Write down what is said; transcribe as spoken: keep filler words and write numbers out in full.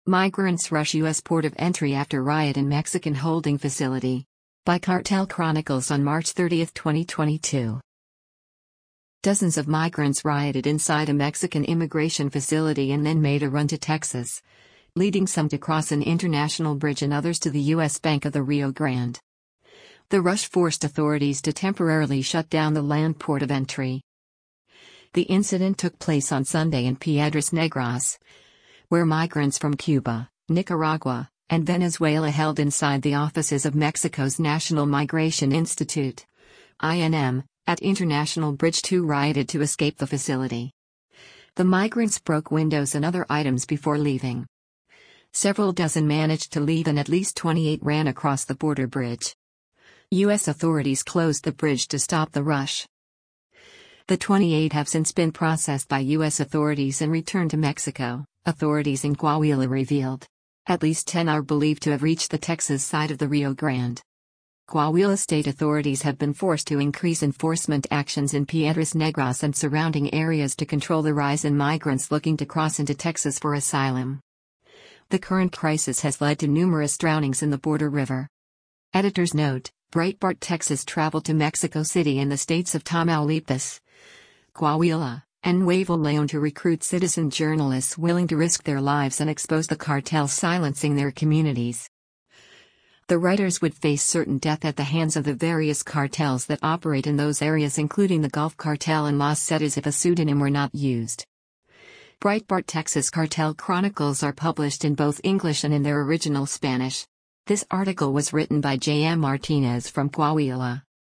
Migrants rush U S port of entry after riot in Mexican holding facility. By Cartel Chronicles on March thirtieth, twenty twenty-two. Dozens of migrants rioted inside a Mexican immigration facility and then made a run to Texas, leading some to cross an international bridge and others to the U S bank of the Rio Grande. The rush forced authorities to temporarily shut down the land port of entry. The incident took place on Sunday in Piedras Negras, where migrants from Cuba, Nicaragua, and Venezuela held inside the offices of Mexico's National Migration Institute, I N M, at International Bridge two rioted to escape the facility. The migrants broke windows and other items before leaving. Several dozen managed to leave and at least twenty-eight ran across the border bridge. U S authorities closed the bridge to stop the rush. The twenty-eight have since been processed by U S authorities and returned to Mexico, authorities in Coahuila revealed. At least ten are believed to have reached the Texas side of the Rio Grande. Coahuila state authorities have been forced to increase enforcement actions in Piedras Negras and surrounding areas to control the rise in migrants looking to cross into Texas for asylum. The current crisis has led to numerous drownings in the border river. Editor's note: Breitbart Texas traveled to Mexico City and the states of Tamaulipas, Coahuila, and Nuevo León to recruit citizen journalists willing to risk their lives and expose the cartels silencing their communities. The writers would face certain death at the hands of the various cartels that operate in those areas, including the Gulf Cartel and Los Zetas, if a pseudonym were not used. Breitbart Texas Cartel Chronicles are published in both English and in their original Spanish. This article was written by J M Martinez from Coahuila.